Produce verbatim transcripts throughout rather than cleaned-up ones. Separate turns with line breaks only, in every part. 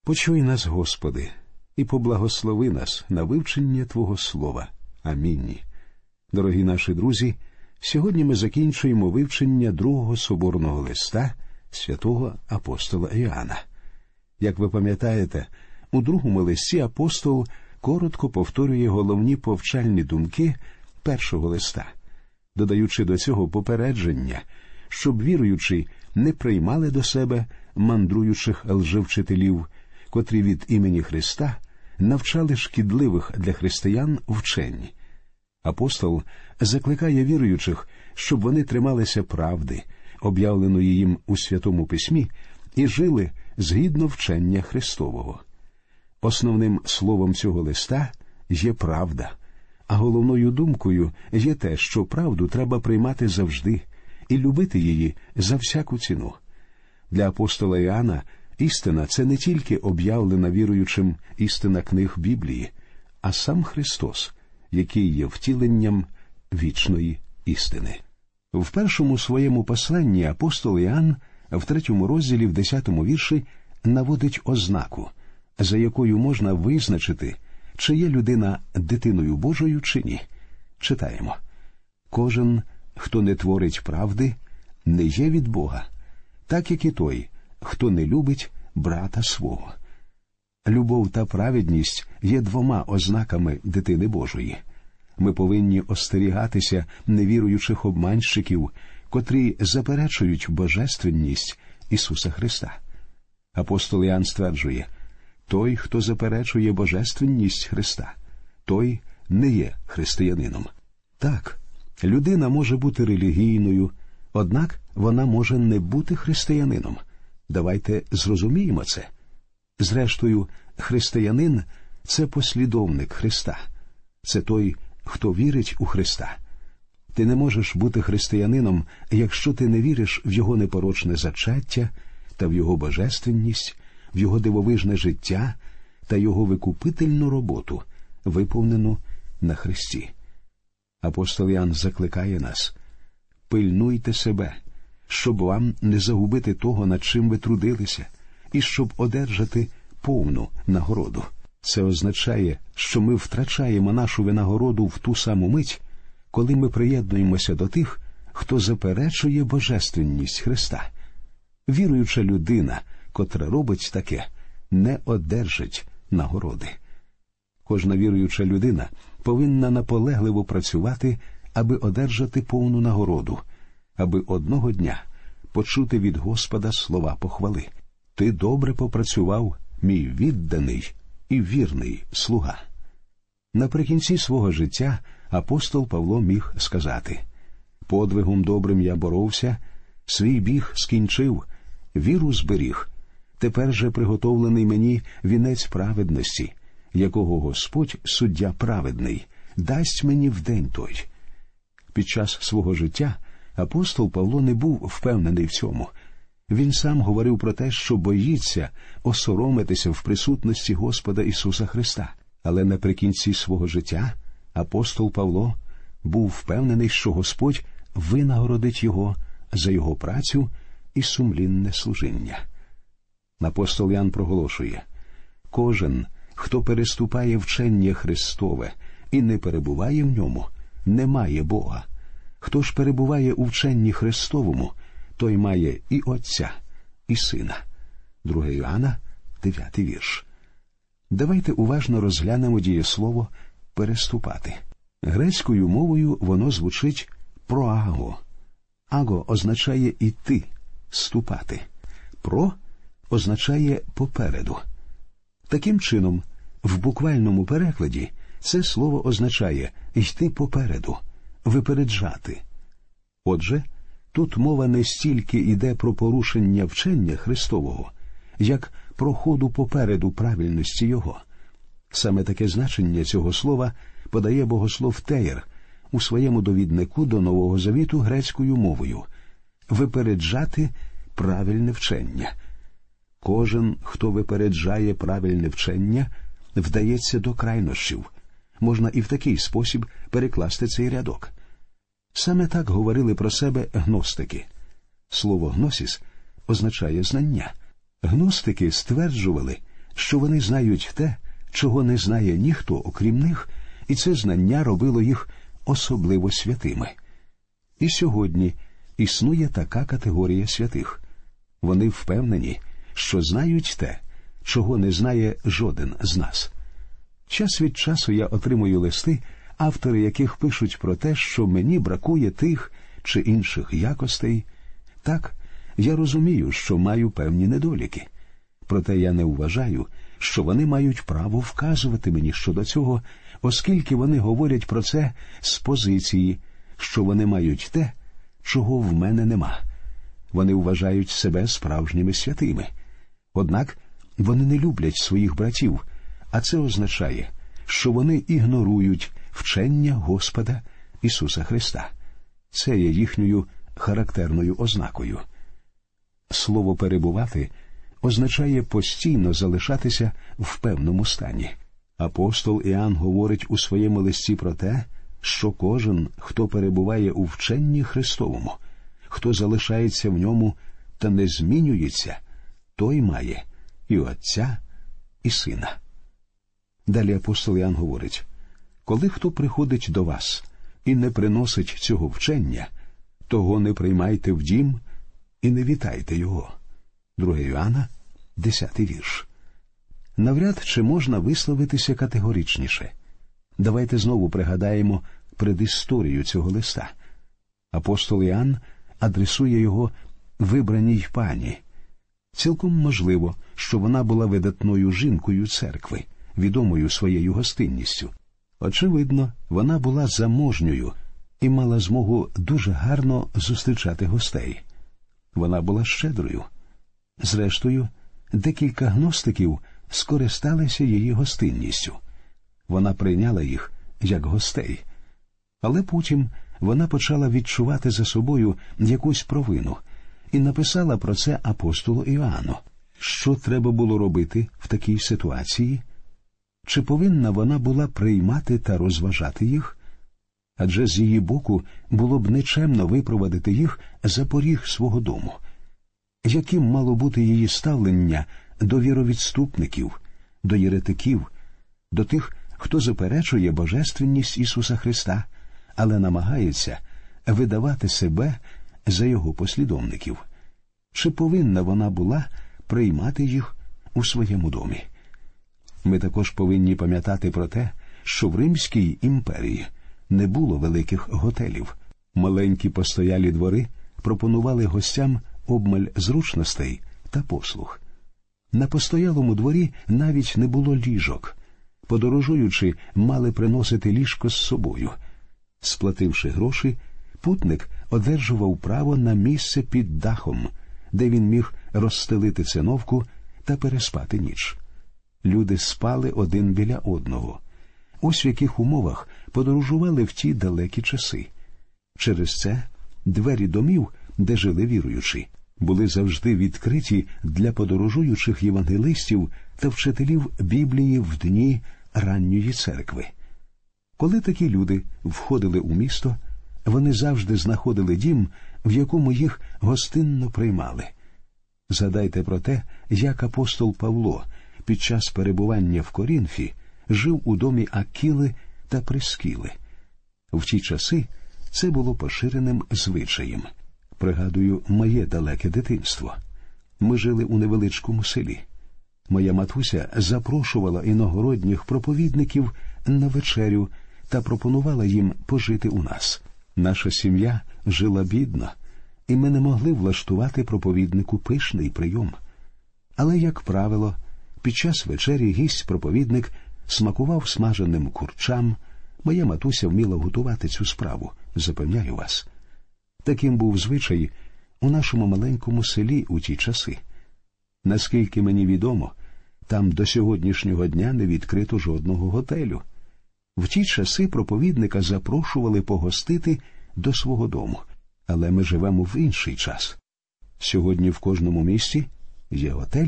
Почуй нас, Господи, і поблагослови нас на вивчення Твого Слова. Амінь. Дорогі наші друзі, сьогодні ми закінчуємо вивчення другого соборного листа святого апостола Іоанна. Як ви пам'ятаєте, у другому листі апостол коротко повторює головні повчальні думки першого листа, додаючи до цього попередження, щоб віруючі не приймали до себе мандруючих лжевчителів, котрі від імені Христа навчали шкідливих для християн вчень. Апостол закликає віруючих, щоб вони трималися правди, об'явленої їм у Святому Письмі, і жили згідно вчення Христового. Основним словом цього листа є правда, а головною думкою є те, що правду треба приймати завжди і любити її за всяку ціну. Для апостола Іоанна істина – це не тільки об'явлена віруючим істина книг Біблії, а сам Христос, який є втіленням вічної істини. В першому своєму посланні апостол Іоанн в третьому розділі, в десятому вірші, наводить ознаку, за якою можна визначити, чи є людина дитиною Божою чи ні. Читаємо: «Кожен, хто не творить правди, не є від Бога, так як і той, хто не любить брата свого». Любов та праведність є двома ознаками дитини Божої. Ми повинні остерігатися невіруючих обманщиків, котрі заперечують божественність Ісуса Христа. Апостол Іоанн стверджує: той, хто заперечує божественність Христа, той не є християнином. Так, людина може бути релігійною, однак вона може не бути християнином. Давайте зрозуміємо це. Зрештою, християнин – це послідовник Христа. Це той, хто вірить у Христа. Ти не можеш бути християнином, якщо ти не віриш в Його непорочне зачаття та в Його божественність, в Його дивовижне життя та Його викупительну роботу, виповнену на Христі. Апостол Іоанн закликає нас: «Пильнуйте себе, щоб вам не загубити того, над чим ви трудилися, і щоб одержати повну нагороду». Це означає, що ми втрачаємо нашу винагороду в ту саму мить, коли ми приєднуємося до тих, хто заперечує божественність Христа. Віруюча людина, котра робить таке, не одержить нагороди. Кожна віруюча людина повинна наполегливо працювати, аби одержати повну нагороду, аби одного дня почути від Господа слова похвали: «Ти добре попрацював, мій відданий і вірний слуга». Наприкінці свого життя апостол Павло міг сказати: «Подвигом добрим я боровся, свій біг скінчив, віру зберіг. Тепер же приготовлений мені вінець праведності, якого Господь, суддя праведний, дасть мені в день той». Під час свого життя апостол Павло не був впевнений в цьому. Він сам говорив про те, що боїться осоромитися в присутності Господа Ісуса Христа. Але наприкінці свого життя апостол Павло був впевнений, що Господь винагородить його за його працю і сумлінне служіння. Апостол Іоанн проголошує: «Кожен, хто переступає вчення Христове і не перебуває в ньому, не має Бога. Хто ж перебуває у вченні Христовому, той має і Отця, і Сина». друге Іоанна, дев'ятий вірш. Давайте уважно розглянемо дієслово «переступати». Грецькою мовою воно звучить «проаго». «Аго» означає «іти», «ступати». «Про» означає «попереду». Таким чином, в буквальному перекладі це слово означає «йти попереду», «випереджати». Отже, тут мова не стільки йде про порушення вчення Христового, як про ходу попереду правильності Його. Саме таке значення цього слова подає богослов Теєр у своєму довіднику до Нового Завіту грецькою мовою – «випереджати правильне вчення». Кожен, хто випереджає правильне вчення, вдається до крайнощів. Можна і в такий спосіб перекласти цей рядок. Саме так говорили про себе гностики. Слово «гносіс» означає «знання». Гностики стверджували, що вони знають те, чого не знає ніхто, окрім них, і це знання робило їх особливо святими. І сьогодні існує така категорія святих. Вони впевнені, що знають те, чого не знає жоден з нас. Час від часу я отримую листи, автори яких пишуть про те, що мені бракує тих чи інших якостей. Так, я розумію, що маю певні недоліки. Проте я не вважаю, що вони мають право вказувати мені щодо цього, оскільки вони говорять про це з позиції, що вони мають те, чого в мене нема. Вони вважають себе справжніми святими. Однак вони не люблять своїх братів, а це означає, що вони ігнорують вчення Господа Ісуса Христа. Це є їхньою характерною ознакою. Слово «перебувати» означає постійно залишатися в певному стані. Апостол Іоанн говорить у своєму листі про те, що кожен, хто перебуває у вченні Христовому, хто залишається в ньому та не змінюється, той має і Отця, і Сина. Далі апостол Іоанн говорить: «Коли хто приходить до вас і не приносить цього вчення, того не приймайте в дім і не вітайте його». друге Іоанна, десятий вірш. Навряд чи можна висловитися категоричніше. Давайте знову пригадаємо предісторію цього листа. Апостол Іоанн адресує його вибраній пані. Цілком можливо, що вона була видатною жінкою церкви, відомою своєю гостинністю. Очевидно, вона була заможньою і мала змогу дуже гарно зустрічати гостей. Вона була щедрою. Зрештою, декілька гностиків скористалися її гостинністю. Вона прийняла їх як гостей. Але потім вона почала відчувати за собою якусь провину і написала про це апостолу Іоанну. Що треба було робити в такій ситуації? Чи повинна вона була приймати та розважати їх? Адже з її боку було б нечемно випровадити їх за поріг свого дому. Яким мало бути її ставлення до віровідступників, до єретиків, до тих, хто заперечує божественність Ісуса Христа, але намагається видавати себе за Його послідовників? Чи повинна вона була приймати їх у своєму домі? Ми також повинні пам'ятати про те, що в Римській імперії не було великих готелів. Маленькі постоялі двори пропонували гостям обмаль зручностей та послуг. На постоялому дворі навіть не було ліжок. Подорожуючи, мали приносити ліжко з собою. Сплативши гроші, путник одержував право на місце під дахом, де він міг розстелити циновку та переспати ніч. Люди спали один біля одного. Ось в яких умовах подорожували в ті далекі часи. Через це двері домів, де жили віруючі, були завжди відкриті для подорожуючих євангелистів та вчителів Біблії в дні ранньої церкви. Коли такі люди входили у місто, вони завжди знаходили дім, в якому їх гостинно приймали. Згадайте про те, як апостол Павло під час перебування в Корінфі жив у домі Акіли та Прискіли. В ті часи це було поширеним звичаєм. Пригадую моє далеке дитинство. Ми жили у невеличкому селі. Моя матуся запрошувала іногородніх проповідників на вечерю та пропонувала їм пожити у нас. Наша сім'я жила бідно, і ми не могли влаштувати проповіднику пишний прийом. Але, як правило, під час вечері гість-проповідник смакував смаженим курчам. Моя матуся вміла готувати цю справу, запевняю вас. Таким був звичай у нашому маленькому селі у ті часи. Наскільки мені відомо, там до сьогоднішнього дня не відкрито жодного готелю. В ті часи проповідника запрошували погостити до свого дому, але ми живемо в інший час. Сьогодні в кожному місті є готель.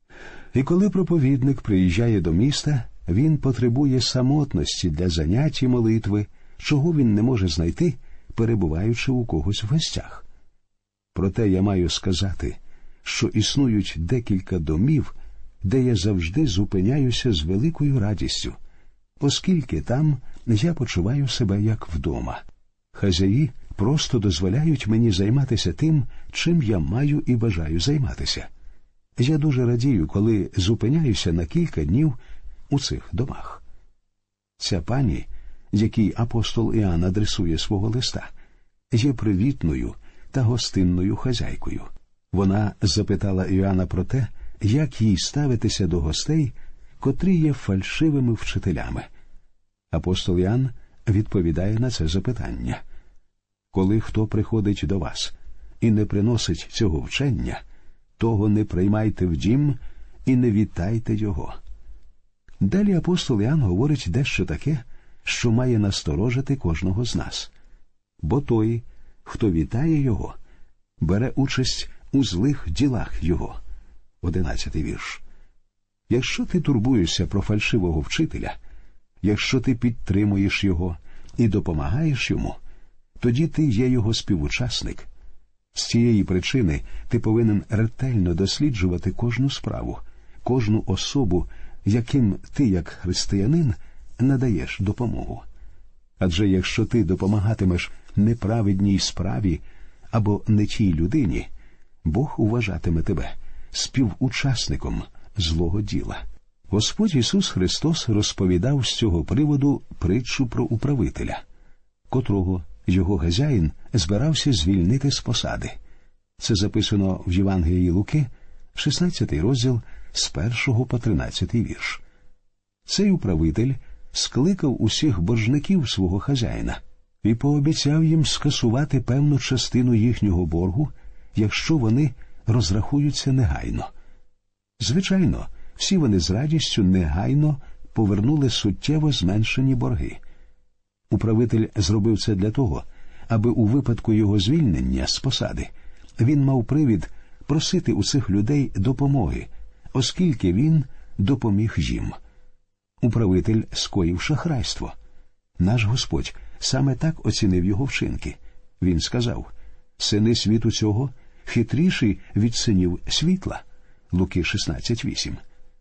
І коли проповідник приїжджає до міста, він потребує самотності для занять і молитви, чого він не може знайти, перебуваючи у когось в гостях. Проте я маю сказати, що існують декілька домів, де я завжди зупиняюся з великою радістю, оскільки там я почуваю себе як вдома. Хазяї просто дозволяють мені займатися тим, чим я маю і бажаю займатися. Я дуже радію, коли зупиняюся на кілька днів у цих домах. Ця пані, якій апостол Іоанн адресує свого листа, є привітною та гостинною хазяйкою. Вона запитала Іоанна про те, як їй ставитися до гостей, котрі є фальшивими вчителями. Апостол Іоанн відповідає на це запитання. Коли хто приходить до вас і не приносить цього вчення, того не приймайте в дім і не вітайте його. Далі апостол Іоанн говорить дещо таке, що має насторожити кожного з нас. Бо той, хто вітає його, бере участь у злих ділах його. Одинадцятий вірш. Якщо ти турбуєшся про фальшивого вчителя, якщо ти підтримуєш його і допомагаєш йому, тоді ти є його співучасник. З цієї причини ти повинен ретельно досліджувати кожну справу, кожну особу, яким ти, як християнин, надаєш допомогу. Адже якщо ти допомагатимеш неправедній справі або не тій людині, Бог вважатиме тебе співучасником злого діла. Господь Ісус Христос розповідав з цього приводу притчу про управителя, котрого його хазяїн збирався звільнити з посади. Це записано в Євангелії Луки, шістнадцятий розділ, з першого по тринадцятий вірш. Цей управитель скликав усіх боржників свого хазяїна і пообіцяв їм скасувати певну частину їхнього боргу, якщо вони розрахуються негайно. Звичайно, всі вони з радістю негайно повернули суттєво зменшені борги. Управитель зробив це для того, аби у випадку його звільнення з посади він мав привід просити у цих людей допомоги, оскільки він допоміг їм. Управитель скоїв шахрайство. Наш Господь саме так оцінив його вчинки. Він сказав: «Сини світу цього хитріші від синів світла». Луки шістнадцять вісім.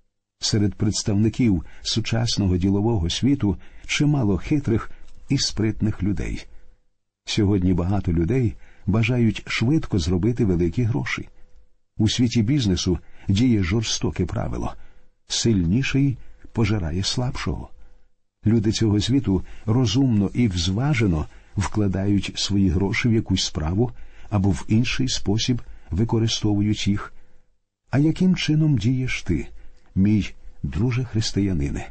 Серед представників сучасного ділового світу чимало хитрих і спритних людей. Сьогодні багато людей бажають швидко зробити великі гроші. У світі бізнесу діє жорстоке правило – сильніший пожирає слабшого. Люди цього світу розумно і взважено вкладають свої гроші в якусь справу або в інший спосіб використовують їх. А яким чином дієш ти, мій друже християнине?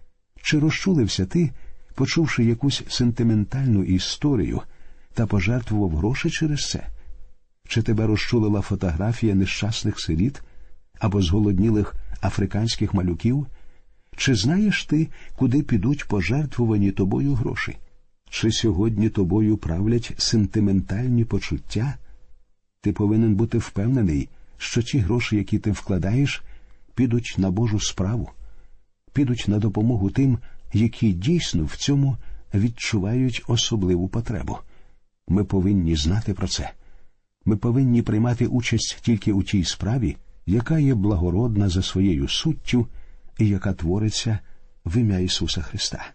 Чи розчулився ти, почувши якусь сентиментальну історію, та пожертвував гроші через це? Чи тебе розчулила фотографія нещасних сиріт або зголоднілих африканських малюків? Чи знаєш ти, куди підуть пожертвувані тобою гроші? Чи сьогодні тобою правлять сентиментальні почуття? Ти повинен бути впевнений, що ті гроші, які ти вкладаєш, підуть на Божу справу, підуть на допомогу тим, які дійсно в цьому відчувають особливу потребу. Ми повинні знати про це. Ми повинні приймати участь тільки у тій справі, яка є благородна за своєю суттю і яка твориться в ім'я Ісуса Христа.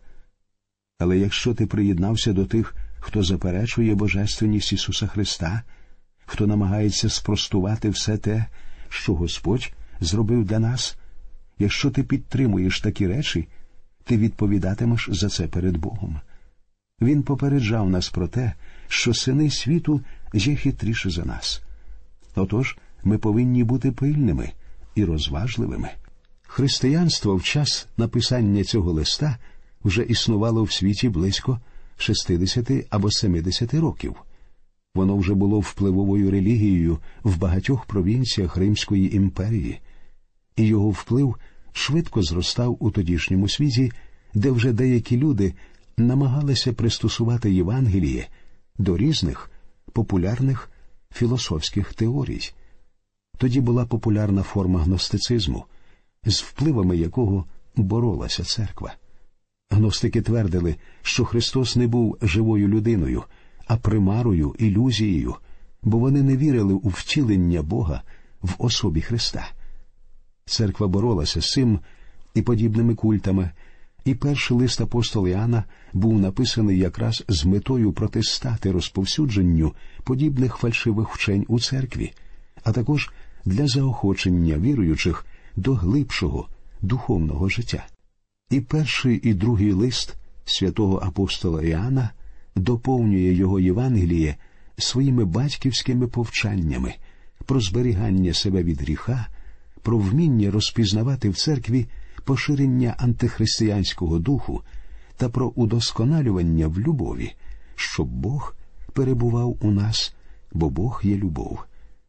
Але якщо ти приєднався до тих, хто заперечує божественність Ісуса Христа, хто намагається спростувати все те, що Господь зробив для нас, якщо ти підтримуєш такі речі, ти відповідатимеш за це перед Богом. Він попереджав нас про те, що сини світу є хитріші за нас. Отож, ми повинні бути пильними і розважливими. Християнство в час написання цього листа вже існувало в світі близько шістдесят або сімдесят років. Воно вже було впливовою релігією в багатьох провінціях Римської імперії, і його вплив швидко зростав у тодішньому світі, де вже деякі люди намагалися пристосувати Євангеліє до різних популярних філософських теорій. Тоді була популярна форма гностицизму, з впливами якого боролася церква. Гностики твердили, що Христос не був живою людиною, а примарою, ілюзією, бо вони не вірили у втілення Бога в особі Христа. Церква боролася з цим і подібними культами, і перший лист апостола Іоанна був написаний якраз з метою протистати розповсюдженню подібних фальшивих вчень у церкві, а також для заохочення віруючих до глибшого духовного життя. І перший, і другий лист святого апостола Іоанна доповнює його Євангеліє своїми батьківськими повчаннями про зберігання себе від гріха, про вміння розпізнавати в церкві поширення антихристиянського духу та про удосконалювання в любові, щоб Бог перебував у нас, бо Бог є любов.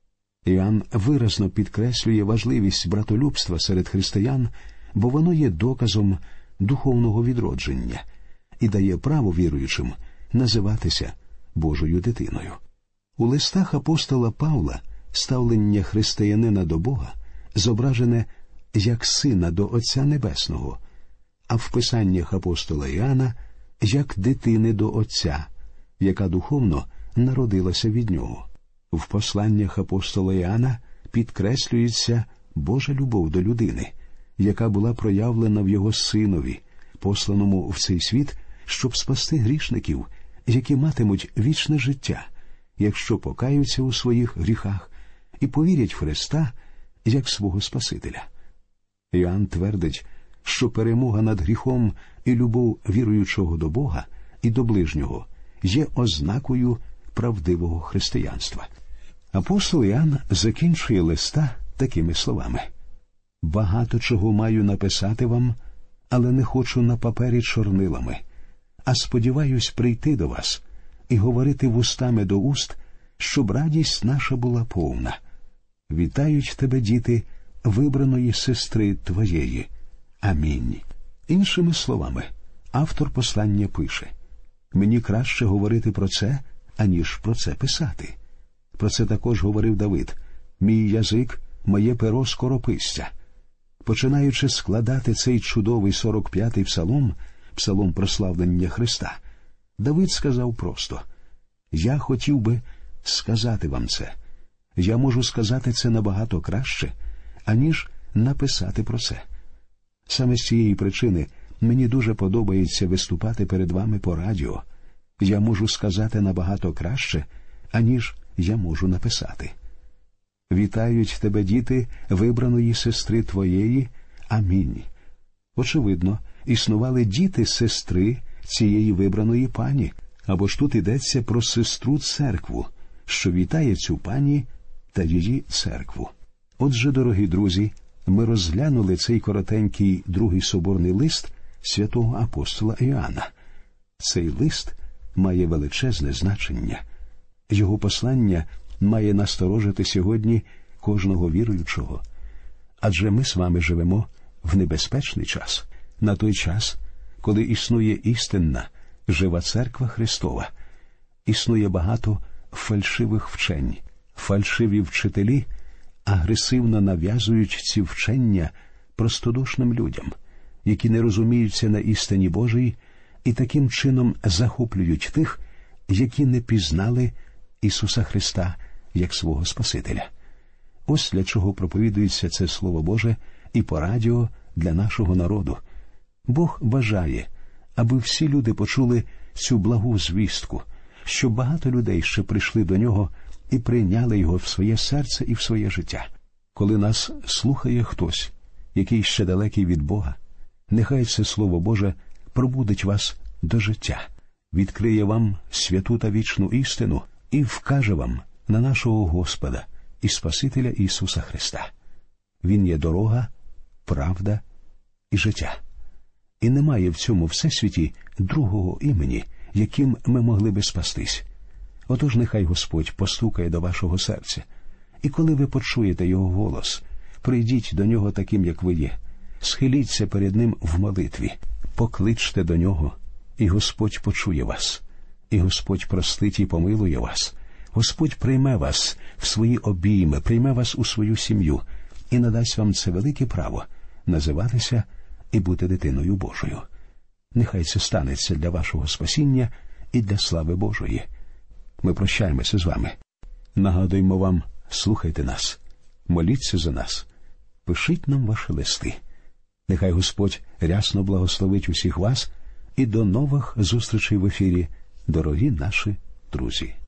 Іоанн виразно підкреслює важливість братолюбства серед християн, бо воно є доказом духовного відродження і дає право віруючим називатися Божою дитиною. У листах апостола Павла ставлення християнина до Бога зображене як сина до Отця Небесного, а в писаннях апостола Іоанна як дитини до Отця, яка духовно народилася від нього. В посланнях апостола Іоанна підкреслюється Божа любов до людини, яка була проявлена в його синові, посланому в цей світ, щоб спасти грішників, які матимуть вічне життя, якщо покаються у своїх гріхах і повірять в Христа як свого Спасителя. Іоанн твердить, що перемога над гріхом і любов віруючого до Бога і до ближнього є ознакою правдивого християнства. Апостол Іоанн закінчує листа такими словами: «Багато чого маю написати вам, але не хочу на папері чорнилами, а сподіваюсь прийти до вас і говорити вустами до уст, щоб радість наша була повна. Вітають тебе, діти, вибраної сестри твоєї. Амінь». Іншими словами, автор послання пише: «Мені краще говорити про це, аніж про це писати». Про це також говорив Давид: «Мій язик, моє перо скорописця». Починаючи складати цей чудовий сорок п'ятий псалом, псалом прославлення Христа, Давид сказав просто: «Я хотів би сказати вам це. Я можу сказати це набагато краще, аніж написати про це. Саме з цієї причини мені дуже подобається виступати перед вами по радіо. Я можу сказати набагато краще, аніж я можу написати. Вітають тебе, діти, вибраної сестри твоєї. Амінь». Очевидно, існували діти-сестри цієї вибраної пані, або ж тут йдеться про сестру церкву, що вітає цю пані та її церкву. Отже, дорогі друзі, ми розглянули цей коротенький другий соборний лист святого апостола Іоанна. Цей лист має величезне значення. Його послання має насторожити сьогодні кожного віруючого. Адже ми з вами живемо в небезпечний час, на той час, коли існує істинна, жива церква Христова. Існує багато фальшивих вчень. Фальшиві вчителі агресивно нав'язують ці вчення простодушним людям, які не розуміються на істині Божій, і таким чином захоплюють тих, які не пізнали Ісуса Христа як свого Спасителя. Ось для чого проповідується це Слово Боже і по радіо для нашого народу. Бог бажає, аби всі люди почули цю благу звістку, щоб багато людей ще прийшли до Нього і прийняли Його в своє серце і в своє життя. Коли нас слухає хтось, який ще далекий від Бога, нехай це Слово Боже пробудить вас до життя, відкриє вам святу та вічну істину і вкаже вам на нашого Господа і Спасителя Ісуса Христа. Він є дорога, правда і життя. І немає в цьому всесвіті другого імені, яким ми могли би спастись. Отож нехай Господь постукає до вашого серця. І коли ви почуєте Його голос, прийдіть до Нього таким, як ви є. Схиліться перед Ним в молитві, покличте до Нього, і Господь почує вас. І Господь простить і помилує вас. Господь прийме вас в свої обійми, прийме вас у свою сім'ю і надасть вам це велике право називатися і бути дитиною Божою. Нехай це станеться для вашого спасіння і для слави Божої. Ми прощаємося з вами. Нагадуємо вам, слухайте нас, моліться за нас. Пишіть нам ваші листи. Нехай Господь рясно благословить усіх вас і до нових зустрічей в ефірі, дорогі наші друзі.